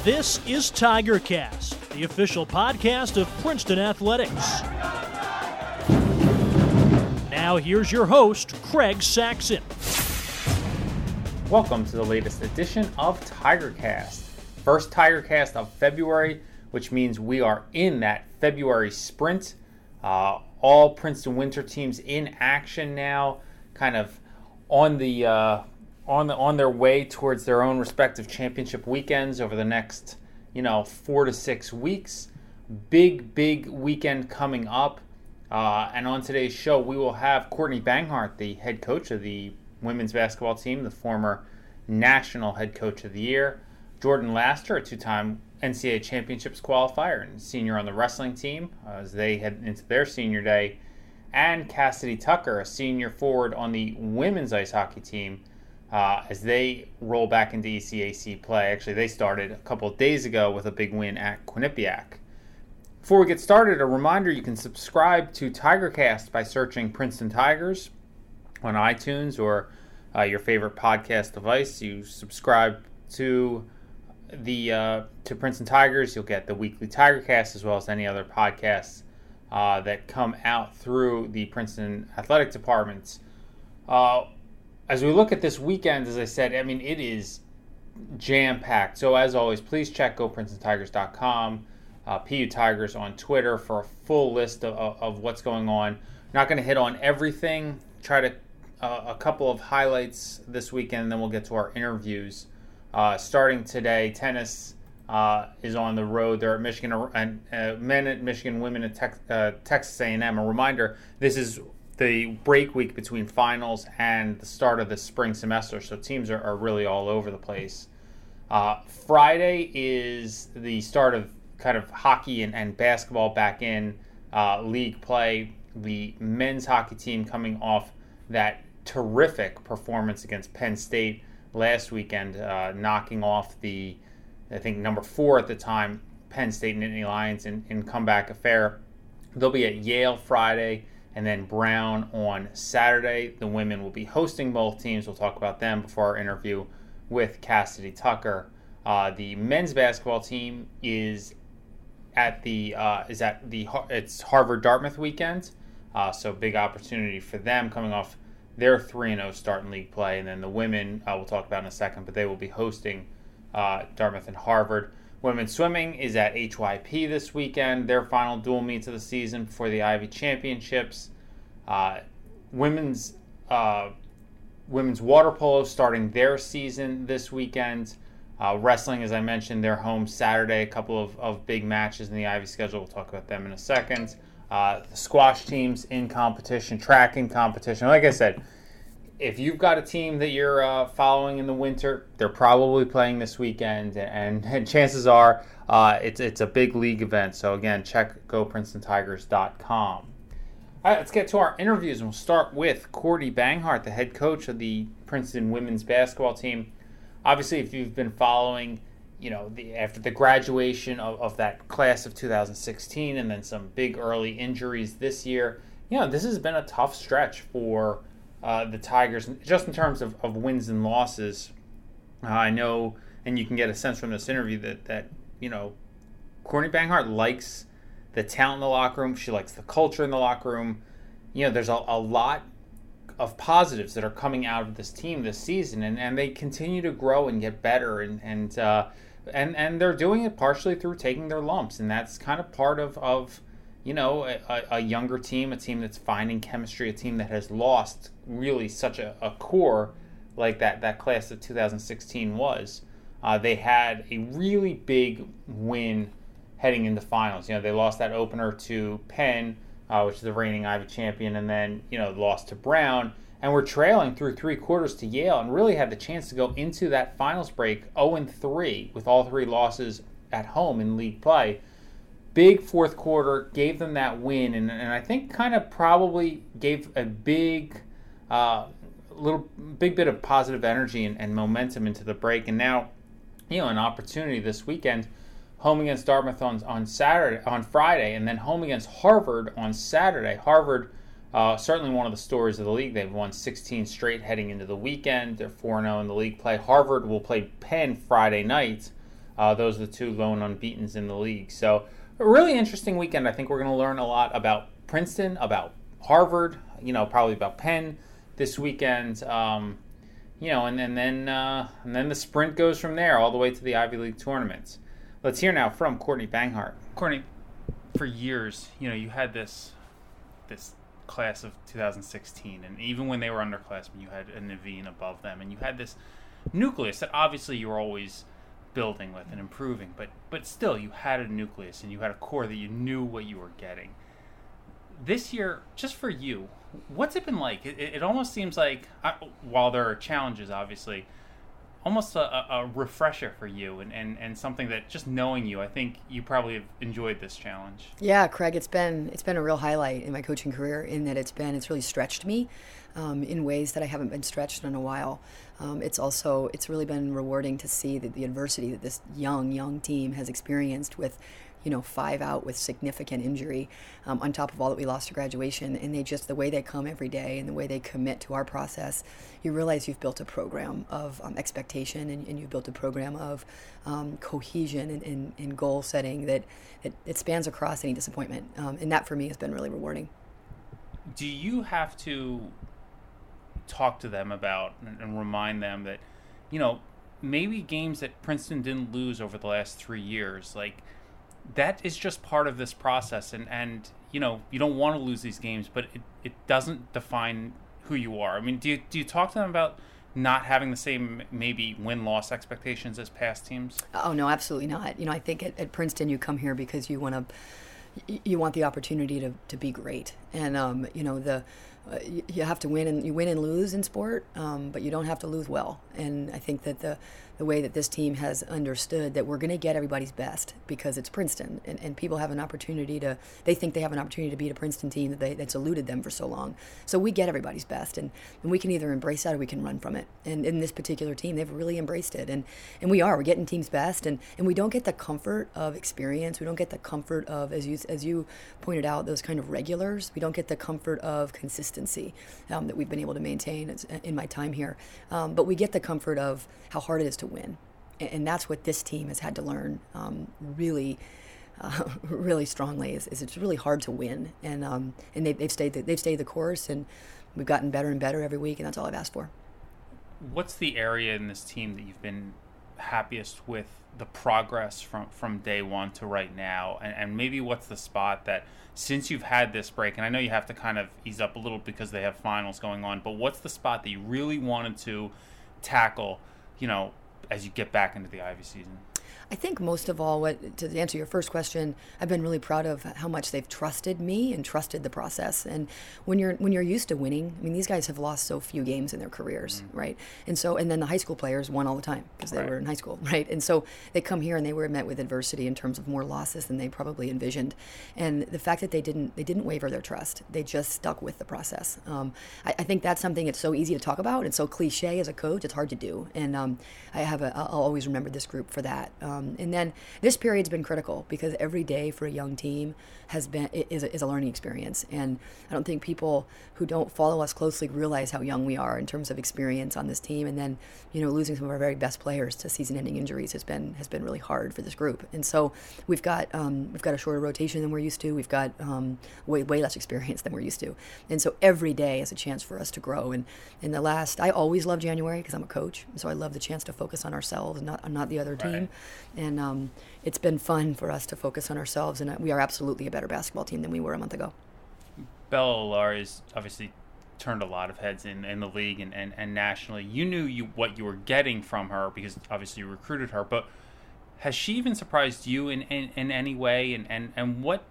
This is TigerCast, the official podcast of Princeton Athletics. Now here's your host, Craig Saxon. Welcome to the latest edition of TigerCast. First TigerCast of February, which means we are in that February sprint. All Princeton winter teams in action now, kind of on their way towards their own respective championship weekends over the next, 4 to 6 weeks. Big weekend coming up. And on today's show, we will have Courtney Banghart, the head coach of the women's basketball team, the former national head coach of the year. Jordan Laster, a two-time NCAA championships qualifier and senior on the wrestling team as they head into their senior day. And Cassidy Tucker, a senior forward on the women's ice hockey team as they roll back into ECAC play. Actually, they started a couple of days ago with a big win at Quinnipiac. Before we get started, a reminder, you can subscribe to TigerCast by searching Princeton Tigers on iTunes or your favorite podcast device. You subscribe to Princeton Tigers, you'll get the weekly TigerCast as well as any other podcasts that come out through the Princeton athletic departments. As we look at this weekend, as I said, it is jam-packed. So as always, please check GoPrincetonTigers.com, PU Tigers on Twitter for a full list of what's going on. Not going to hit on everything. Try to a couple of highlights this weekend, and then we'll get to our interviews. Starting today, tennis is on the road. They're at Michigan, and men at Michigan, women at Texas A&M. A reminder, this is the break week between finals and the start of the spring semester, so teams are really all over the place. Friday is the start of kind of hockey and basketball back in league play. The men's hockey team coming off that terrific performance against Penn State last weekend, knocking off the, I think, number 4 at the time, Penn State Nittany Lions in comeback affair. They'll be at Yale Friday and then Brown on Saturday. The women will be hosting both teams. We'll talk about them before our interview with Cassidy Tucker. The men's basketball team is it's Harvard-Dartmouth weekend, so big opportunity for them coming off their 3-0 start in league play. And then the women, we'll talk about in a second, but they will be hosting Dartmouth and Harvard. Women's swimming is at HYP this weekend, their final dual meets of the season before the Ivy Championships. Women's water polo starting their season this weekend. Wrestling, as I mentioned, they're home Saturday, a couple of big matches in the Ivy schedule. We'll talk about them in a second. The squash teams in competition, track in competition. Like I said, if you've got a team that you're following in the winter, they're probably playing this weekend, and chances are it's a big league event. So again, check GoPrincetonTigers.com. All right, let's get to our interviews, and we'll start with Courtney Banghart, the head coach of the Princeton women's basketball team. Obviously, if you've been following, after the graduation of that class of 2016 and then some big early injuries this year, this has been a tough stretch for the Tigers, just in terms of wins and losses. I know, and you can get a sense from this interview that Courtney Banghart likes the talent in the locker room. She likes the culture in the locker room. There's a lot of positives that are coming out of this team this season, and they continue to grow and get better, and they're doing it partially through taking their lumps, and that's kind of part of a younger team, a team that's finding chemistry, a team that has lost really such a core like that class of 2016 was. They had a really big win heading into finals. They lost that opener to Penn, which is the reigning Ivy champion, and then lost to Brown, and were trailing through 3 quarters to Yale, and really had the chance to go into that finals break 0-3 with all 3 losses at home in league play. Big fourth quarter gave them that win, and I think kind of probably gave a big bit of positive energy and momentum into the break. And now, an opportunity this weekend, home against Dartmouth on Friday, and then home against Harvard on Saturday. Harvard, certainly one of the stories of the league. They've won 16 straight heading into the weekend. They're 4-0 in the league play. Harvard will play Penn Friday night. Those are the two lone unbeatens in the league. So a really interesting weekend. I think we're going to learn a lot about Princeton, about Harvard, probably about Penn this weekend. And then the sprint goes from there all the way to the Ivy League tournaments. Let's hear now from Courtney Banghart. Courtney, for years, you had this class of 2016, and even when they were underclassmen, you had a Naveen above them, and you had this nucleus that obviously you were always building with and improving, but still you had a nucleus and you had a core that you knew what you were getting. This year, just for you, what's it been like? It almost seems like, while there are challenges, obviously, almost a refresher for you and something that, just knowing you, I think you probably have enjoyed this challenge. Yeah, Craig, it's been a real highlight in my coaching career, in that it's really stretched me in ways that I haven't been stretched in a while. It's really been rewarding to see the adversity that this young team has experienced with 5 out with significant injury, on top of all that we lost to graduation. And the way they come every day and the way they commit to our process, you realize you've built a program of expectation, and you've built a program of cohesion and goal setting that it spans across any disappointment. And that for me has been really rewarding. Do you have to talk to them about and remind them that, maybe games that Princeton didn't lose over the last 3 years, like, that is just part of this process, and you don't want to lose these games, but it doesn't define who you are. I mean, do you talk to them about not having the same maybe win-loss expectations as past teams? Oh no, absolutely not. I think at Princeton you come here because you want the opportunity to be great, and you have to win, and you win and lose in sport, but you don't have to lose well. And I think that the way that this team has understood that we're going to get everybody's best because it's Princeton, and people have an opportunity they think they have an opportunity to beat a Princeton team that's eluded them for so long. So we get everybody's best, and we can either embrace that or we can run from it. And in this particular team, they've really embraced it, and we're getting team's best, and we don't get the comfort of experience. We don't get the comfort of, as you pointed out, those kind of regulars. We don't get the comfort of consistency that we've been able to maintain in my time here. But we get the comfort of how hard it is to win. And that's what this team has had to learn really strongly is it's really hard to win. And they've stayed the course, and we've gotten better and better every week, and that's all I've asked for. What's the area in this team that you've been happiest with the progress from day one to right now? And maybe what's the spot that, since you've had this break, and I know you have to kind of ease up a little because they have finals going on, but what's the spot that you really wanted to tackle, as you get back into the Ivy season? I think most of all, to answer your first question, I've been really proud of how much they've trusted me and trusted the process. And when you're used to winning, I mean, these guys have lost so few games in their careers, right? And then the high school players won all the time because they were in high school, right? And so they come here and they were met with adversity in terms of more losses than they probably envisioned. And the fact that they didn't waver their trust, they just stuck with the process. I think that's something that's so easy to talk about and so cliche as a coach. It's hard to do. And I'll always remember this group for that. And then this period's been critical because every day for a young team is a learning experience. And I don't think people who don't follow us closely realize how young we are in terms of experience on this team. And then, losing some of our very best players to season-ending injuries has been really hard for this group. And so we've got a shorter rotation than we're used to. We've got way less experience than we're used to. And so every day is a chance for us to grow. And I always love January because I'm a coach, so I love the chance to focus on ourselves and not the other team. And it's been fun for us to focus on ourselves, and we are absolutely a better basketball team than we were a month ago. Bella Ilaria obviously turned a lot of heads in the league and nationally. You knew what you were getting from her because obviously you recruited her, but has she even surprised you in any way? And what,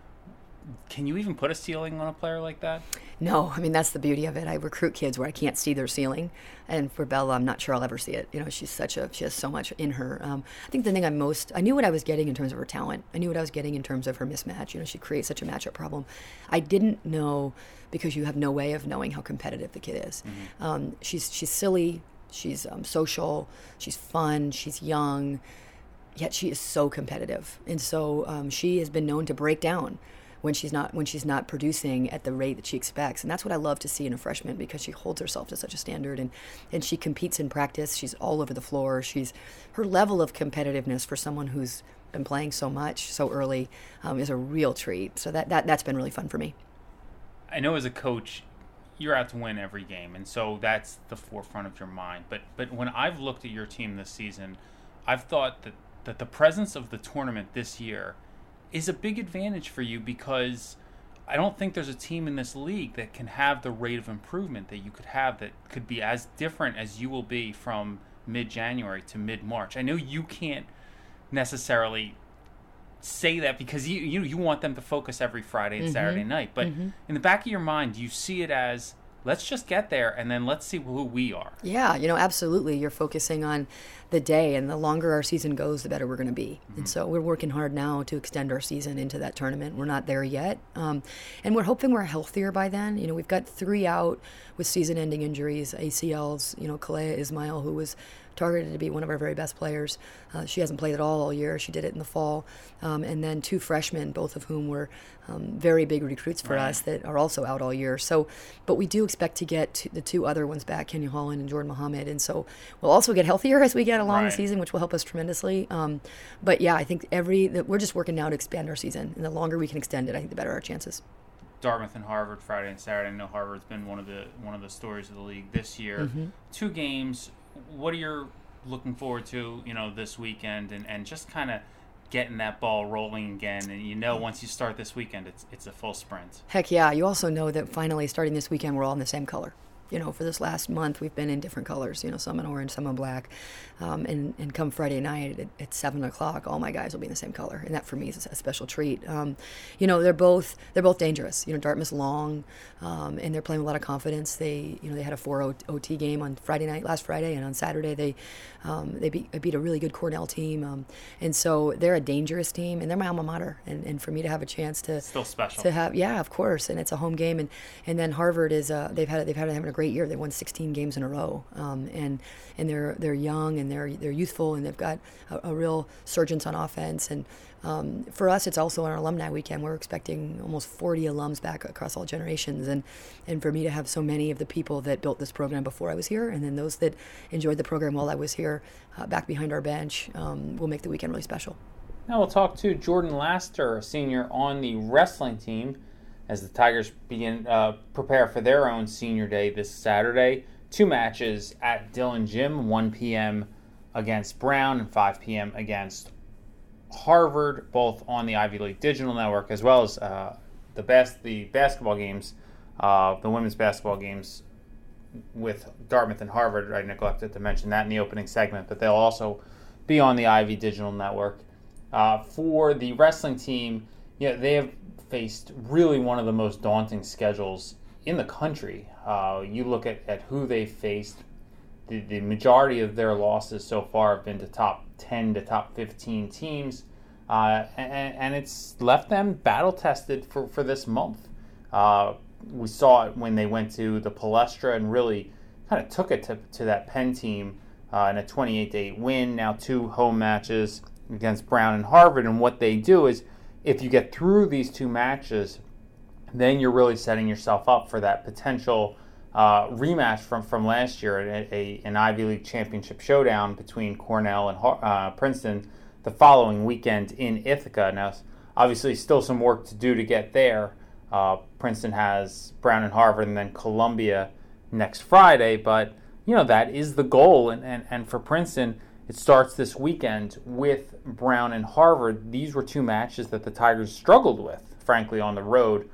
can you even put a ceiling on a player like that? No, I mean, that's the beauty of it. I recruit kids where I can't see their ceiling. And for Bella, I'm not sure I'll ever see it. She has so much in her. I think the thing I knew what I was getting in terms of her talent. I knew what I was getting in terms of her mismatch. She creates such a matchup problem. I didn't know, because you have no way of knowing how competitive the kid is. Mm-hmm. She's silly, she's social, she's fun, she's young, yet she is so competitive. And so she has been known to break down when she's not producing at the rate that she expects. And that's what I love to see in a freshman, because she holds herself to such a standard, and she competes in practice. She's all over the floor. Her level of competitiveness for someone who's been playing so much so early is a real treat. So that's been really fun for me. I know as a coach, you're out to win every game, and so that's the forefront of your mind. But when I've looked at your team this season, I've thought that the presence of the tournament this year is a big advantage for you, because I don't think there's a team in this league that can have the rate of improvement that you could have, that could be as different as you will be from mid-January to mid-March. I know you can't necessarily say that because you want them to focus every Friday and Saturday night, but in the back of your mind, you see it as, let's just get there and then let's see who we are. Yeah, absolutely. You're focusing on the day, and the longer our season goes, the better we're going to be. And so we're working hard now to extend our season into that tournament. We're not there yet. And we're hoping we're healthier by then. We've got 3 out with season-ending injuries, ACLs. Kalea Ismail, who was targeted to be one of our very best players. She hasn't played at all year. She did it in the fall. And then 2 freshmen, both of whom were very big recruits for us, that are also out all year. So, but we do expect to get the 2 other ones back, Kenya Holland and Jordan Muhammad. And so we'll also get healthier as we get along the season, which will help us tremendously. But yeah, I think we're just working now to expand our season. And the longer we can extend it, I think the better our chances. Dartmouth and Harvard Friday and Saturday. I know Harvard's been one of the stories of the league this year. 2 games. What are you looking forward to, this weekend, and just kind of getting that ball rolling again? And once you start this weekend, it's a full sprint. Heck yeah. You also know that finally starting this weekend, we're all in the same color. For this last month, we've been in different colors, some in orange, some in black. And come Friday night at 7 o'clock, all my guys will be in the same color. And that, for me, is a special treat. They're both dangerous. Dartmouth's long, and they're playing with a lot of confidence. They had a 4 OT game on last Friday, and on Saturday they beat a really good Cornell team. And so they're a dangerous team, and they're my alma mater. And for me to have a chance to still special to have, yeah, of course. And it's a home game. And then Harvard is they've had having a great year. They won 16 games in a row, and they're young, and they're youthful, and they've got a real surgence on offense. And for us, it's also an alumni weekend. We're expecting almost 40 alums back across all generations, and for me to have so many of the people that built this program before I was here, and then those that enjoyed the program while I was here, back behind our bench, will make the weekend really special. Now we'll talk to Jordan Laster, a senior on the wrestling team, as the Tigers prepare for their own senior day this Saturday. 2 matches at Dillon Gym, 1 p.m. against Brown and 5 p.m. against Harvard, both on the Ivy League Digital Network, as well as the basketball games, the women's basketball games with Dartmouth and Harvard. I neglected to mention that in the opening segment, but they'll also be on the Ivy Digital Network. For the wrestling team, they have faced really one of the most daunting schedules in the country. You look at who they faced, the majority of their losses so far have been to top 10 to top 15 teams, and it's left them battle-tested for this month. We saw it when they went to the Palestra and really kind of took it to that Penn team in a 28-8 win. Now 2 home matches against Brown and Harvard, and what they do is, if you get through these 2 matches, then you're really setting yourself up for that potential rematch from last year, an Ivy League championship showdown between Cornell and Princeton the following weekend in Ithaca. Now, obviously, still some work to do to get there. Princeton has Brown and Harvard and then Columbia next Friday, but that is the goal. And for Princeton, it starts this weekend with Brown and Harvard. These were 2 matches that the Tigers struggled with, frankly, on the road.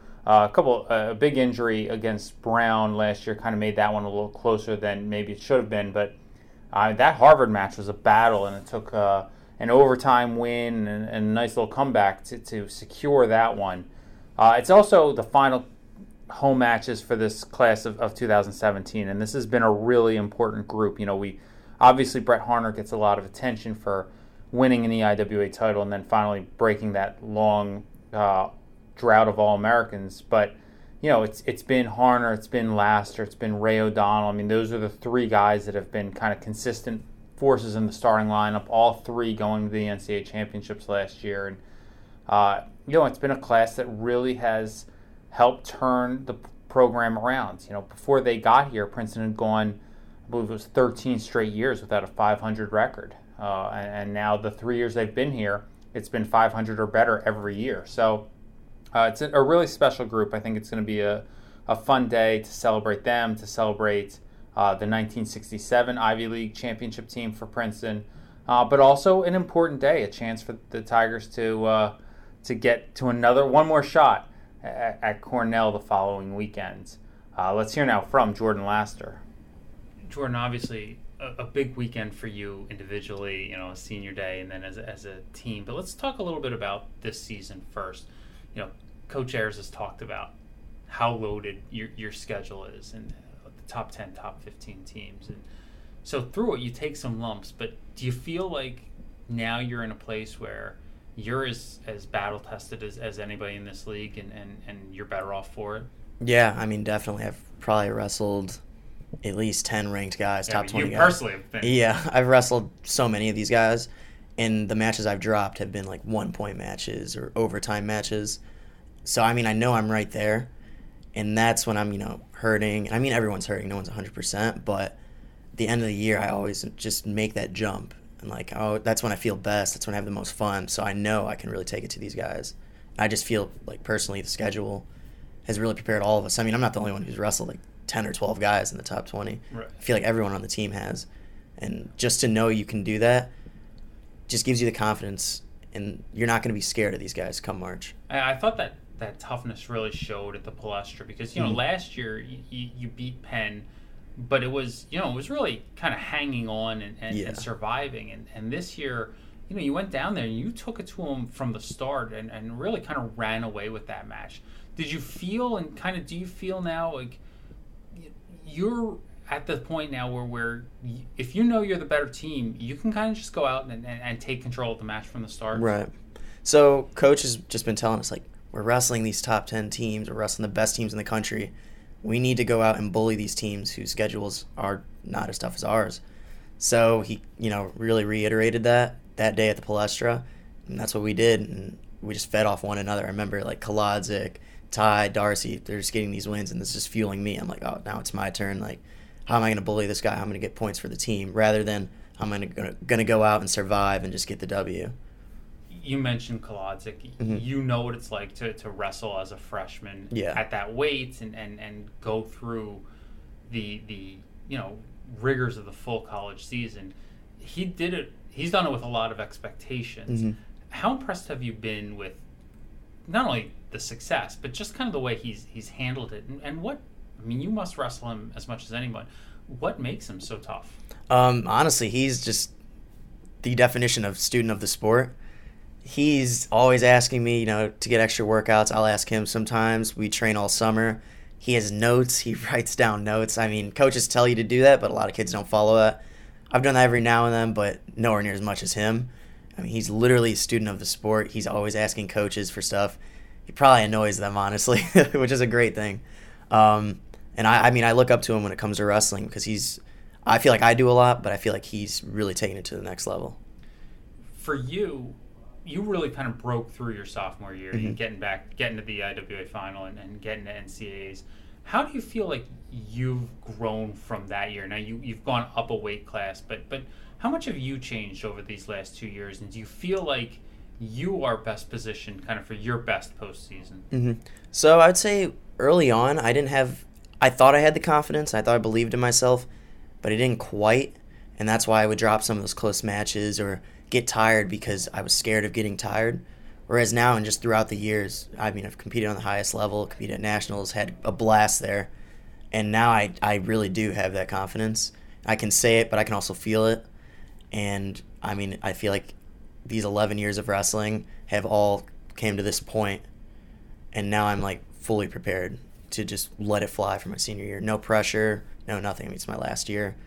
A big injury against Brown last year kind of made that one a little closer than maybe it should have been. But that Harvard match was a battle, and it took an overtime win and a nice little comeback to secure that one. It's also the final home matches for this class of 2017, and this has been a really important group. Obviously, Brett Harner gets a lot of attention for winning an EIWA title and then finally breaking that long drought of All-Americans. But, it's been Harner, it's been Laster, it's been Ray O'Donnell. I mean, those are the 3 guys that have been kind of consistent forces in the starting lineup, all 3 going to the NCAA championships last year. And it's been a class that really has helped turn the program around. Before they got here, Princeton had gone, I believe it was 13 straight years without a 500 record. And now the 3 years they've been here, it's been 500 or better every year. So it's a really special group. I think it's going to be a fun day to celebrate them, to celebrate the 1967 Ivy League championship team for Princeton, but also an important day, a chance for the Tigers to get to one more shot at Cornell the following weekend. Let's hear now from Jordan Laster. Jordan, obviously a big weekend for you individually, senior day, and then as a team. But let's talk a little bit about this season first. Coach Ayers has talked about how loaded your schedule is, and the top 10, top 15 teams. And so through it, you take some lumps, but do you feel like now you're in a place where you're as battle-tested as anybody in this league, and you're better off for it? Yeah, definitely. I've probably wrestled at least 10 ranked guys, top 20 you guys. Personally have been. Yeah, I've wrestled so many of these guys, and the matches I've dropped have been like 1-point matches or overtime matches. So, I know I'm right there, and that's when I'm, hurting. Everyone's hurting. No one's 100%, but at the end of the year, I always just make that jump. And that's when I feel best. That's when I have the most fun. So I know I can really take it to these guys. I just feel like personally the schedule has really prepared all of us. I'm not the only one who's wrestled like 10 or 12 guys in the top 20. Right. I feel like everyone on the team has. And just to know you can do that just gives you the confidence, and you're not going to be scared of these guys come March. I thought that toughness really showed at the Palestra because, last year you beat Penn, but it was really kind of hanging on and surviving. And this year, you went down there and you took it to them from the start and really kind of ran away with that match. Did you feel, and kind of do you feel now like you're at the point now where if you're the better team, you can kind of just go out and take control of the match from the start? Right. So Coach has just been telling us, like, we're wrestling these top 10 teams. We're wrestling the best teams in the country. We need to go out and bully these teams whose schedules are not as tough as ours. So he, really reiterated that day at the Palestra, and that's what we did. And we just fed off one another. I remember like Kolodzik, Ty, Darcy, they're just getting these wins, and this is fueling me. I'm like, oh, now it's my turn. Like, how am I going to bully this guy? How am I going to get points for the team rather than I'm going to go out and survive and just get the W. You mentioned Kolodzik. Mm-hmm. You know what it's like to wrestle as a freshman at that weight and go through the rigors of the full college season. He did it. He's done it with a lot of expectations. Mm-hmm. How impressed have you been with not only the success, but just kind of the way he's handled it? And what, you must wrestle him as much as anyone. What makes him so tough? Honestly, he's just the definition of student of the sport. He's always asking me, to get extra workouts. I'll ask him sometimes. We train all summer. He has notes. He writes down notes. Coaches tell you to do that, but a lot of kids don't follow that. I've done that every now and then, but nowhere near as much as him. He's literally a student of the sport. He's always asking coaches for stuff. He probably annoys them, honestly, which is a great thing. And I look up to him when it comes to wrestling because I feel like I do a lot, but I feel like he's really taking it to the next level. For you really kind of broke through your sophomore year, mm-hmm. getting to the IWA final and getting to NCAAs. How do you feel like you've grown from that year? Now you've gone up a weight class, but how much have you changed over these last 2 years? And do you feel like you are best positioned kind of for your best postseason? Mm-hmm. So I'd say early on, I thought I had the confidence. I thought I believed in myself, but I didn't quite. And that's why I would drop some of those close matches or get tired because I was scared of getting tired. Whereas now and just throughout the years, I've competed on the highest level, competed at nationals, had a blast there. And now I really do have that confidence. I can say it, but I can also feel it. And I feel like these 11 years of wrestling have all came to this point. And now I'm like fully prepared to just let it fly for my senior year. No pressure, no nothing. It's my last year.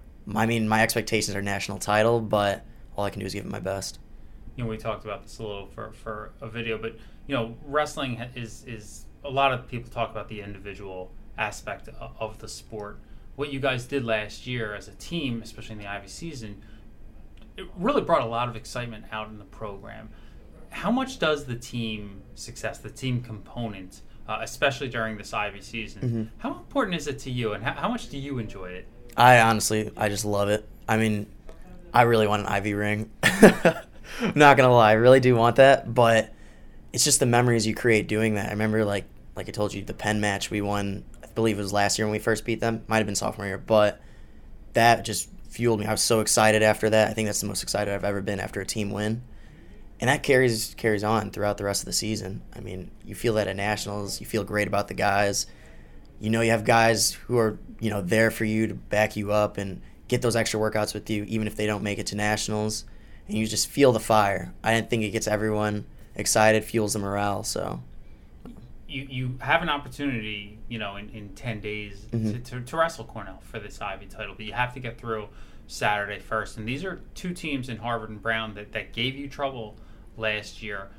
My expectations are national title, but all I can do is give it my best. We talked about this a little for a video, but wrestling is a lot of people talk about the individual aspect of the sport. What you guys did last year as a team, especially in the Ivy season, it really brought a lot of excitement out in the program. how much does the team success, the team component, especially during this Ivy season, how important is it to you, and how much do you enjoy it? I just love it. I mean, I really want an Ivy ring. I'm not going to lie. I really do want that, but it's just the memories you create doing that. I remember, like I told you, the Penn match we won, I believe it was last year when we first beat them. Might have been sophomore year, but that just fueled me. I was so excited after that. I think that's the most excited I've ever been after a team win. And that carries on throughout the rest of the season. I mean, you feel that at Nationals. You feel great about the guys. You know you have guys who are, there for you to back you up and get those extra workouts with you, even if they don't make it to Nationals. And you just feel the fire. I think it gets everyone excited, fuels the morale. So you have an opportunity, in 10 days to wrestle Cornell for this Ivy title, but you have to get through Saturday first. And these are two teams in Harvard and Brown that gave you trouble last year.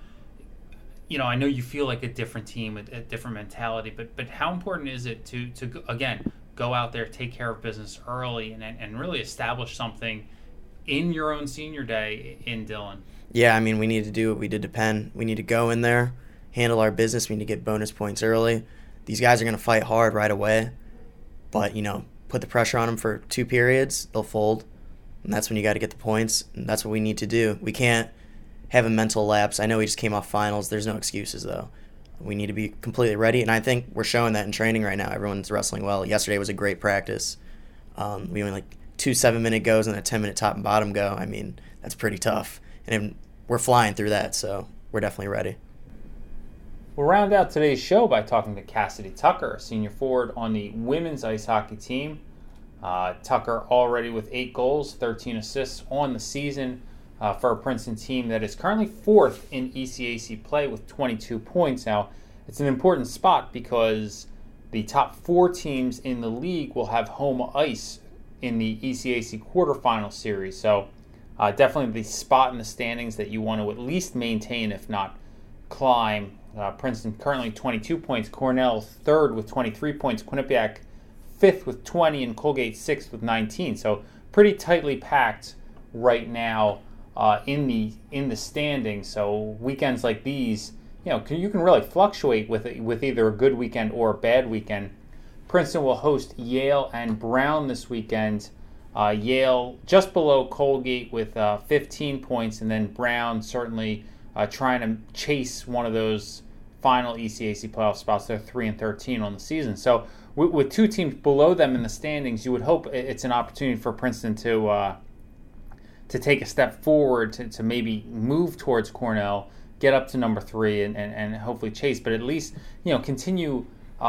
I know you feel like a different team with a different mentality, but how important is it to again, go out there, take care of business early, and really establish something in your own senior day in Dillon? Yeah, I mean, we need to do what we did to Penn. We need to go in there, handle our business. We need to get bonus points early. These guys are going to fight hard right away, but, put the pressure on them for 2 periods, they'll fold, and that's when you got to get the points, and that's what we need to do. We can't have a mental lapse. I know we just came off finals. There's no excuses, though. We need to be completely ready, and I think we're showing that in training right now. Everyone's wrestling well. Yesterday was a great practice. We went 2 7-minute goes and a 10-minute top and bottom go. I mean, that's pretty tough, and we're flying through that, so we're definitely ready. We'll round out today's show by talking to Cassidy Tucker, a senior forward on the women's ice hockey team. Tucker already with 8 goals, 13 assists on the season for a Princeton team that is currently 4th in ECAC play with 22 points. Now, it's an important spot because the top 4 teams in the league will have home ice in the ECAC quarterfinal series. So definitely the spot in the standings that you want to at least maintain, if not climb. Princeton currently 22 points, Cornell 3rd with 23 points, Quinnipiac 5th with 20, and Colgate 6th with 19. So pretty tightly packed right now in the standings. So weekends like these, you can really fluctuate with either a good weekend or a bad weekend. Princeton will host Yale and Brown this weekend. Yale just below Colgate with 15 points, and then Brown certainly trying to chase one of those final ECAC playoff spots. They're 3-13 on the season. So with 2 teams below them in the standings, you would hope it's an opportunity for Princeton to take a step forward to maybe move towards Cornell, get up to number 3, and hopefully chase. But at least continue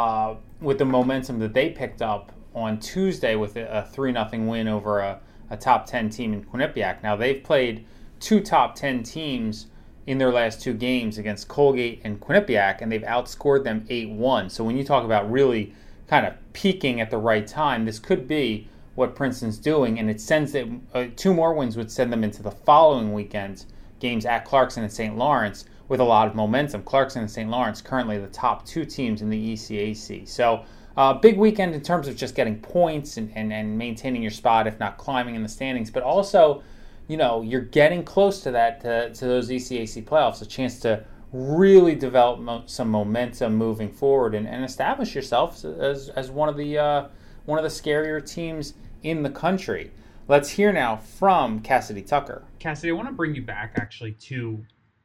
with the momentum that they picked up on Tuesday with a 3-0 win over a top 10 team in Quinnipiac. Now they've played 2 top 10 teams in their last 2 games against Colgate and Quinnipiac, and they've outscored them 8-1. So when you talk about really kind of peaking at the right time, this could be what Princeton's doing, and it sends them 2 more wins would send them into the following weekend games at Clarkson and St. Lawrence with a lot of momentum. Clarkson and St. Lawrence currently the top 2 teams in the ECAC. So big weekend in terms of just getting points and maintaining your spot, if not climbing in the standings, but also you're getting close to that, to those ECAC playoffs, a chance to really develop some momentum moving forward and establish yourself as one of the scarier teams in the country. Let's hear now from Cassidy Tucker. Cassidy, I want to bring you back actually to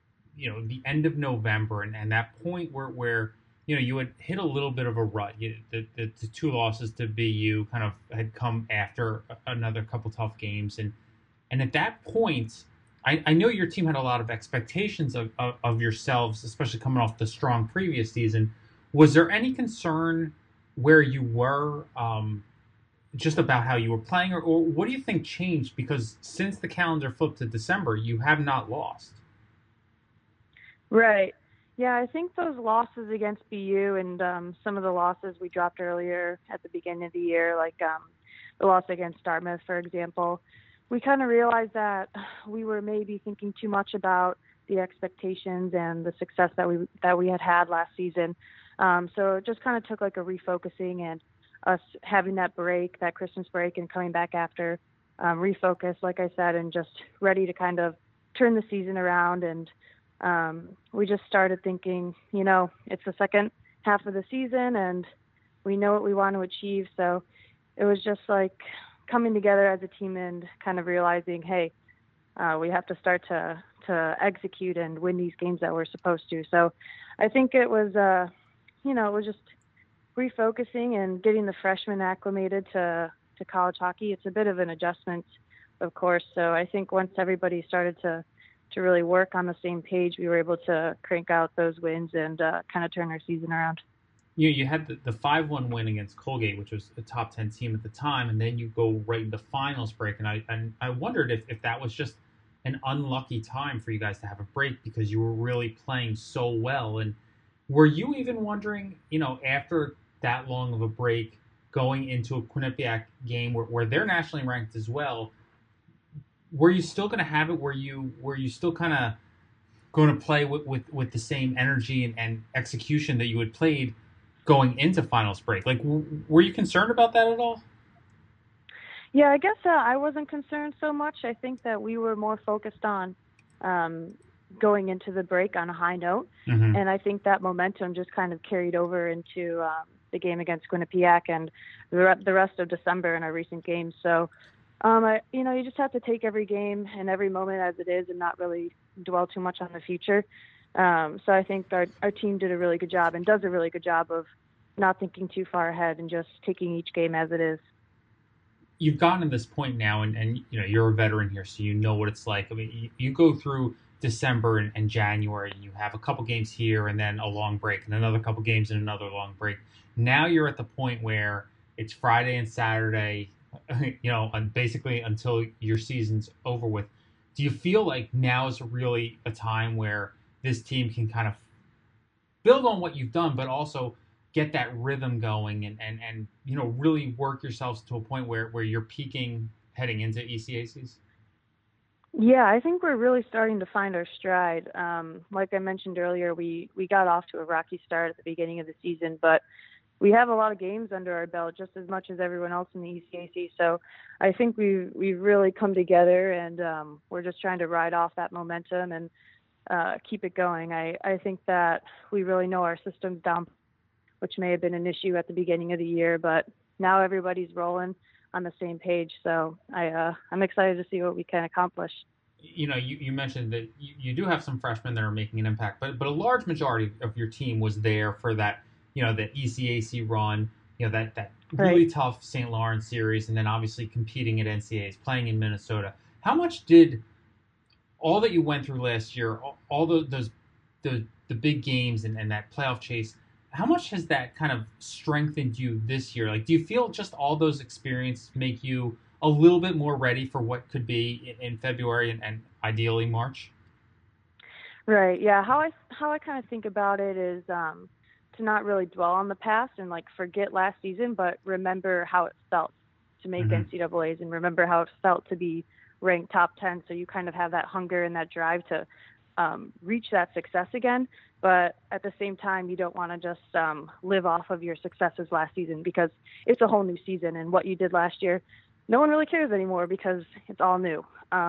the end of November and that point where you had hit a little bit of a rut. The 2 losses to BU kind of had come after another couple tough games, and at that point, I know your team had a lot of expectations of yourselves, especially coming off the strong previous season. Was there any concern where you were just about how you were playing, or what do you think changed? Because since the calendar flipped to December, you have not lost. Right. Yeah, I think those losses against BU and some of the losses we dropped earlier at the beginning of the year, like the loss against Dartmouth, for example, we kind of realized that we were maybe thinking too much about the expectations and the success that we had last season. So it just kind of took like a refocusing and us having that break, that Christmas break, and coming back after, refocus, like I said, and just ready to kind of turn the season around and we just started thinking, it's the second half of the season and we know what we want to achieve. So it was just like coming together as a team and kind of realizing, hey, we have to start to execute and win these games that we're supposed to. So I think it was, it was just refocusing and getting the freshmen acclimated to college hockey. It's a bit of an adjustment, of course. So I think once everybody started to really work on the same page, we were able to crank out those wins and kind of turn our season around. You had the 5-1 win against Colgate, which was a top 10 team at the time, and then you go right into finals break. And I wondered if that was just an unlucky time for you guys to have a break because you were really playing so well. And were you even wondering, after that long of a break, going into a Quinnipiac game where they're nationally ranked as well, were you still going to have it? Were you still kind of going to play with the same energy and execution that you had played going into finals break? Like, were you concerned about that at all? Yeah, I guess I wasn't concerned so much. I think that we were more focused on going into the break on a high note. Mm-hmm. And I think that momentum just kind of carried over into the game against Quinnipiac and the rest of December in our recent games. So, you just have to take every game and every moment as it is and not really dwell too much on the future. So I think our team did a really good job and does a really good job of not thinking too far ahead and just taking each game as it is. You've gotten to this point now, and you're a veteran here, so you know what it's like. I mean, you go through December and January, and you have a couple games here and then a long break and another couple games and another long break. Now you're at the point where it's Friday and Saturday, and basically until your season's over with. Do you feel like now is really a time where this team can kind of build on what you've done, but also get that rhythm going and really work yourselves to a point where you're peaking heading into ECACs? Yeah, I think we're really starting to find our stride. Like I mentioned earlier, we got off to a rocky start at the beginning of the season, but we have a lot of games under our belt just as much as everyone else in the ECAC. So I think we've really come together and we're just trying to ride off that momentum and keep it going. I think that we really know our systems down, which may have been an issue at the beginning of the year, but now everybody's rolling on the same page. So I'm excited to see what we can accomplish. You mentioned that you do have some freshmen that are making an impact, but a large majority of your team was there for that, the ECAC run, that really tough St. Lawrence series, and then obviously competing at NCAAs, playing in Minnesota. How much did all that you went through last year, all the big games and that playoff chase, how much has that kind of strengthened you this year? Like, do you feel just all those experiences make you a little bit more ready for what could be in February and ideally March? Right. Yeah. How I kind of think about it is to not really dwell on the past and forget last season, but remember how it felt to make NCAAs and remember how it felt to be ranked top 10. So you kind of have that hunger and that drive to reach that success again. But at the same time, you don't want to just live off of your successes last season because it's a whole new season. And what you did last year, no one really cares anymore because it's all new.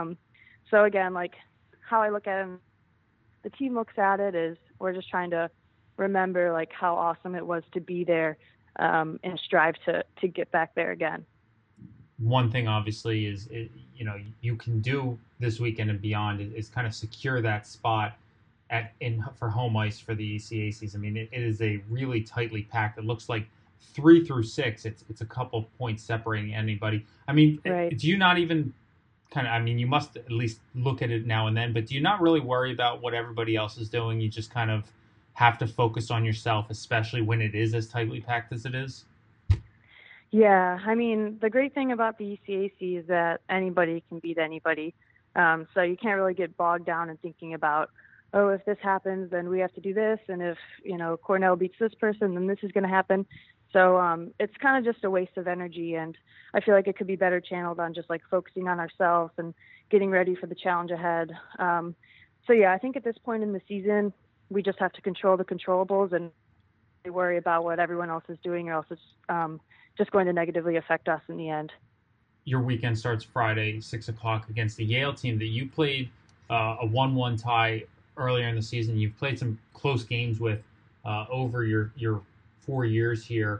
So again, how I look at it, the team looks at it is we're just trying to remember how awesome it was to be there and strive to get back there again. One thing obviously is, you can do this weekend and beyond is kind of secure that spot for home ice for the ECACs. I mean, it is a really tightly packed. It looks like 3 through 6. It's a couple of points separating anybody. I mean, right. Do you not even you must at least look at it now and then, but do you not really worry about what everybody else is doing? You just kind of have to focus on yourself, especially when it is as tightly packed as it is? Yeah, I mean, the great thing about the ECAC is that anybody can beat anybody. So you can't really get bogged down in thinking about, if this happens, then we have to do this. And if, Cornell beats this person, then this is going to happen. So it's kind of just a waste of energy. And I feel like it could be better channeled on just focusing on ourselves and getting ready for the challenge ahead. So yeah, I think at this point in the season, we just have to control the controllables and worry about what everyone else is doing, or else it's just going to negatively affect us in the end. Your weekend starts Friday, 6 o'clock against the Yale team that you played a 1-1 tie earlier in the season, you've played some close games with over your 4 years here.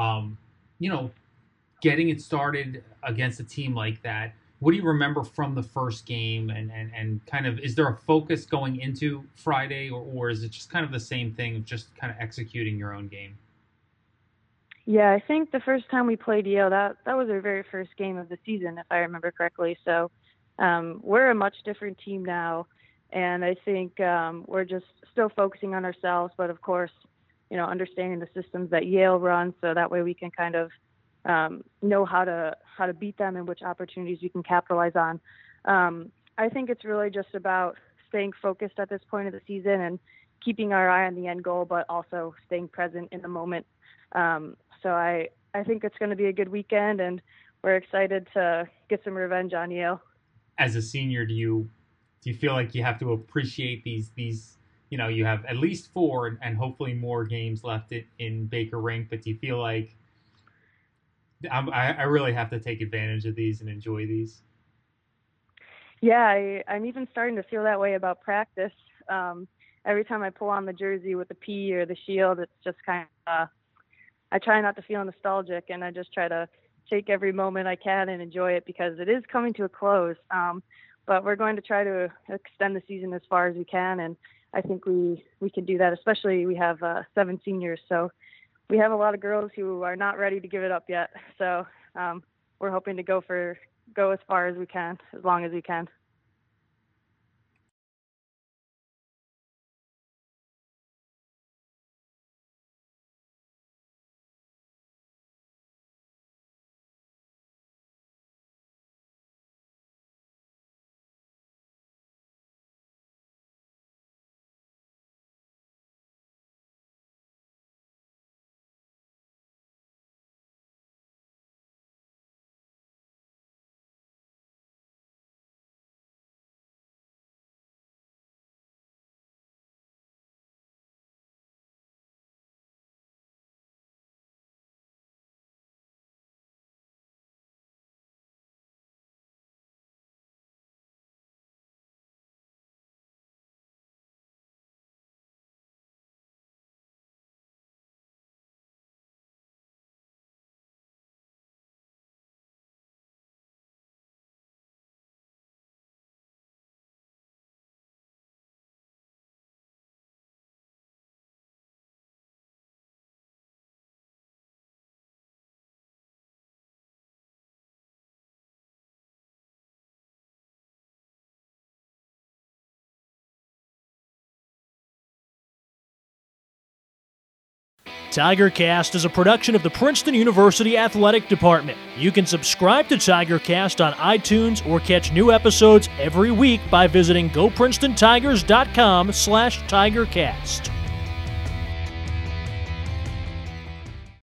Getting it started against a team like that, what do you remember from the first game, and kind of, is there a focus going into Friday, or is it just kind of the same thing of just kind of executing your own game? Yeah, I think the first time we played Yale, that was our very first game of the season, if I remember correctly. So we're a much different team now, and I think we're just still focusing on ourselves, but of course, understanding the systems that Yale runs, so that way we can kind of know how to beat them and which opportunities we can capitalize on. I think it's really just about staying focused at this point of the season and keeping our eye on the end goal, but also staying present in the moment. So I think it's going to be a good weekend, and we're excited to get some revenge on Yale. As a senior, do you feel like you have to appreciate these you have at least 4 and hopefully more games left in Baker Rink, but do you feel like I really have to take advantage of these and enjoy these? Yeah, I'm even starting to feel that way about practice. Every time I pull on the jersey with the P or the shield, it's just kind of, I try not to feel nostalgic, and I just try to take every moment I can and enjoy it, because it is coming to a close. But we're going to try to extend the season as far as we can, and I think we can do that, especially we have 7 seniors, so we have a lot of girls who are not ready to give it up yet. So we're hoping to go as far as we can, as long as we can. TigerCast is a production of the Princeton University Athletic Department. You can subscribe to TigerCast on iTunes or catch new episodes every week by visiting GoPrincetonTigers.com/TigerCast.